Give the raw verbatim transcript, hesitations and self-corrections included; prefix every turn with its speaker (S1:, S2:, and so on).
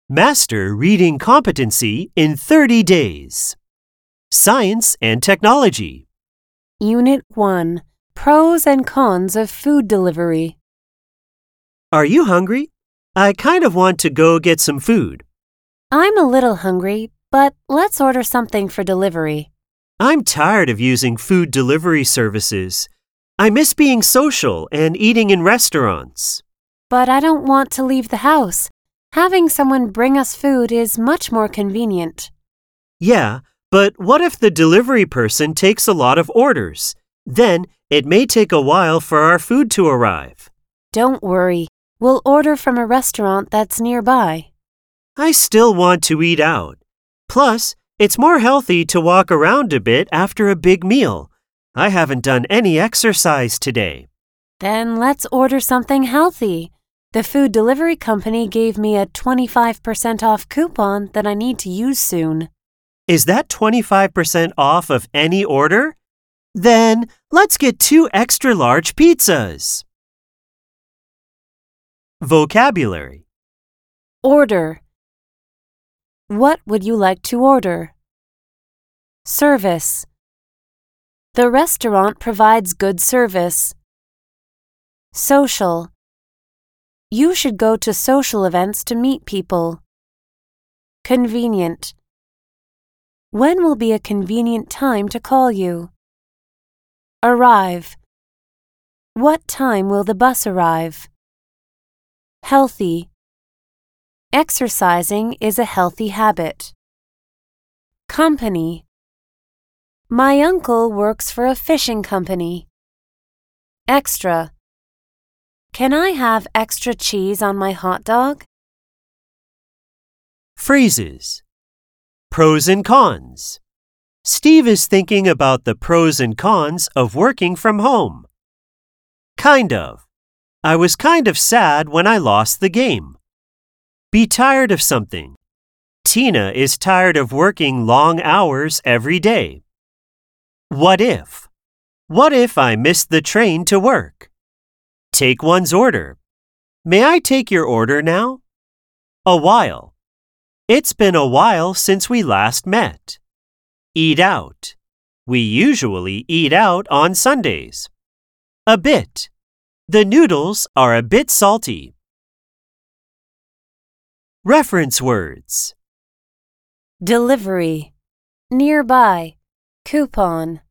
S1: Master reading competency in thirty days. Science and technology.
S2: Unit one. Pros and cons of food delivery.
S1: Are you hungry? I kind of want to go get some food.
S2: I'm a little hungry, but let's order something for delivery.
S1: I'm tired of using food delivery services. I miss being social and eating in restaurants.
S2: But I don't want to leave the house. Having someone bring us food is much more convenient.
S1: Yeah, but what if the delivery person takes a lot of orders? Then it may take a while for our food to arrive.
S2: Don't worry. We'll order from a restaurant that's nearby.
S1: I still want to eat out. Plus, it's more healthy to walk around a bit after a big meal. I haven't done any exercise today.
S2: Then let's order something healthy. The food delivery company gave me a twenty-five percent off coupon that I need to use soon.
S1: Is that twenty-five percent off of any order? Then let's get two extra large pizzas. Vocabulary.
S2: Order. What would you like to order? Service. The restaurant provides good service. Social. You should go to social events to meet people. Convenient. When will be a convenient time to call you? Arrive. What time will the bus arrive? Healthy. Exercising is a healthy habit. Company. My uncle works for a fishing company. Extra. Can I have extra cheese on my hot dog?
S1: Phrases. Pros and cons. Steve is thinking about the pros and cons of working from home. Kind of. I was kind of sad when I lost the game. Be tired of something. Tina is tired of working long hours every day. What if? What if I missed the train to work? Take one's order. May I take your order now? A while. It's been a while since we last met. Eat out. We usually eat out on Sundays. A bit. The noodles are a bit salty. Reference words.
S2: Delivery. Nearby. Coupon.